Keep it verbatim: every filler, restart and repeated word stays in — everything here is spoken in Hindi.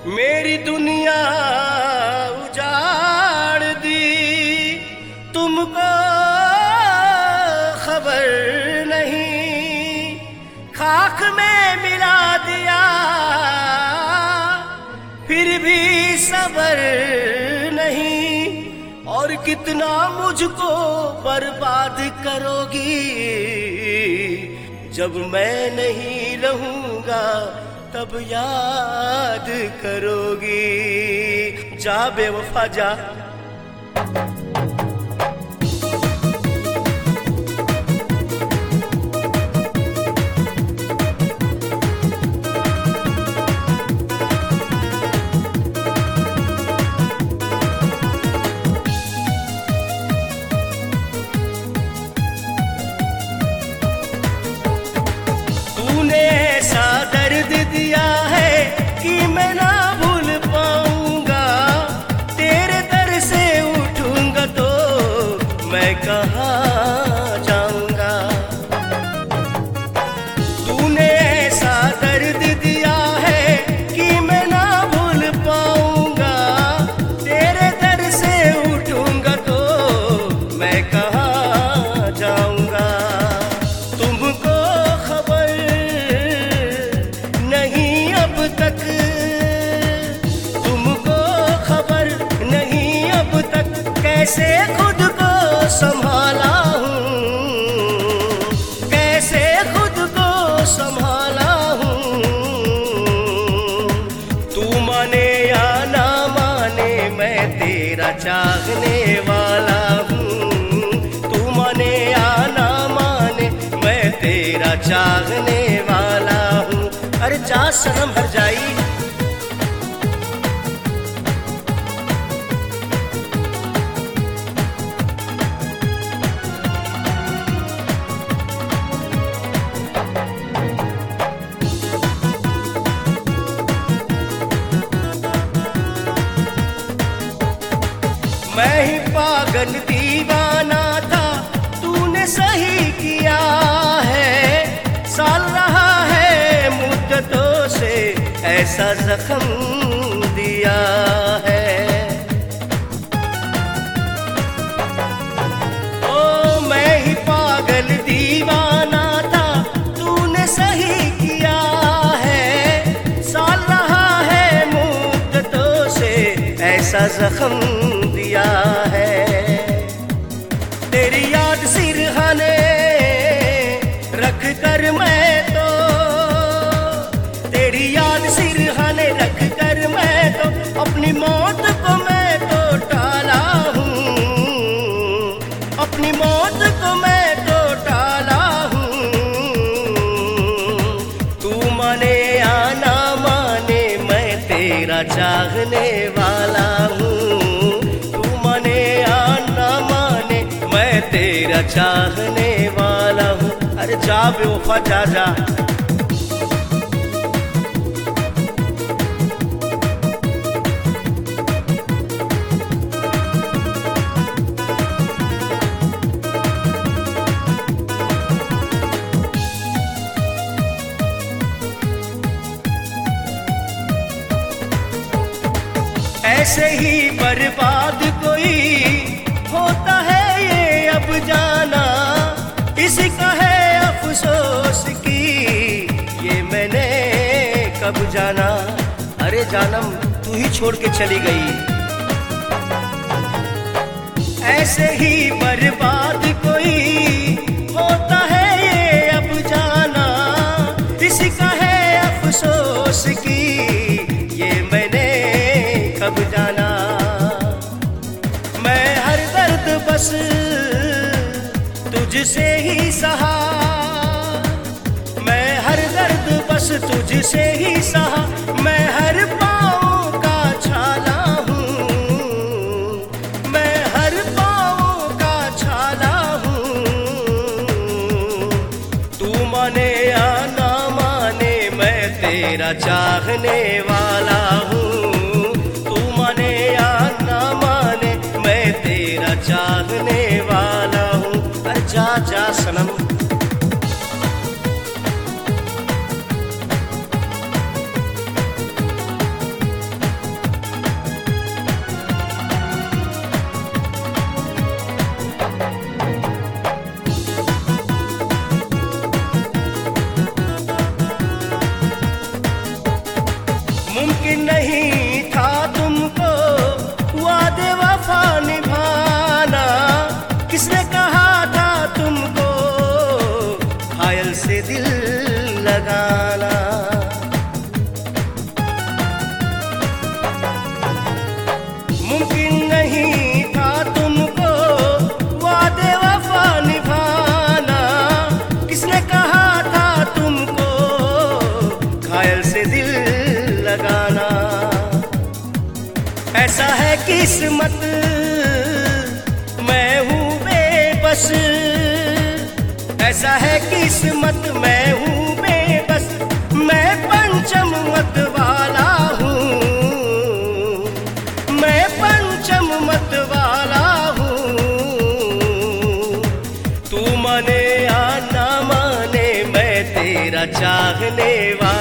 मेरी दुनिया उजाड़ दी, तुमको खबर नहीं, खाक में मिला दिया फिर भी सबर नहीं। और कितना मुझको बर्बाद करोगी, जब मैं नहीं रहूंगा तब याद करोगी। जा बेवफा जा। तूने ऐसा दर्द दिया है कि मैं ना भूल पाऊंगा, तेरे दर से उठूंगा तो मैं कहाँ जाऊंगा। तूने ऐसा दर्द दिया है कि मैं ना भूल पाऊंगा, तेरे दर से उठूंगा तो मैं कहाँ जाऊंगा। तुमको खबर नहीं अब तक, तुमको खबर नहीं अब तक, कैसे खुद को संभाला हूँ, कैसे खुद को संभाला हूँ। तू माने या ना माने मैं तेरा चाहने वाला हूँ, तू माने या ना माने मैं तेरा चाहने वाला हूँ। अरे जा सनम हर जाई। मैं ही पागल दीवाना था, तूने सही किया है। साल रहा है मुद्दतों से ऐसा जख्म दिया है। ओ मैं ही पागल दीवाना था, तूने सही किया है। साल रहा है मुद्दतों से ऐसा जख्म दिया है। तेरी याद सिरहाने रख कर मैं तो, तेरी याद सिरहाने रख कर मैं तो, अपनी मौत को मैं तो टाला हूँ, अपनी मौत को मैं तो टाला हूँ। तू माने या ना माने मैं तेरा चाहने वाला हूँ, तेरा चाहने वाला हूँ। अरे जा बेवफा जा जा। ऐसे ही बर्बाद कोई होता है ये अब जाना, इसका है अफसोस की ये मैंने कब जाना। अरे जानम तू ही छोड़ के चली गई। ऐसे ही बर्बाद कोई होता है ये अब जाना, इसका है अफसोस की ये मैंने कब जाना। मैं हर दर्द बस तुझसे ही सहा, मैं हर दर्द बस तुझसे ही सहा। मैं हर पाँव का छाला हूँ, मैं हर पाँव का छाला हूँ। तू माने या ना माने मैं तेरा चाहने वाला हूँ, तू माने या ना माने मैं तेरा चाहने वाला हूँ। अरे जा जा सनम। मुमकिन नहीं था तुमको वादे वफा निभाना, किसने कहा था तुमको घायल से दिल लगाना। मुमकिन नहीं था तुमको वादे वफा निभाना, किसने कहा था तुमको घायल से दिल लगाना। ऐसा है किस्मत मैं हूँ बेबस, ऐसा है किस्मत मैं हूँ बेबस, मैं पंचम मत वाला हूँ, मैं पंचम मत वाला हूँ। तू माने या ना माने मैं तेरा चाहने वाला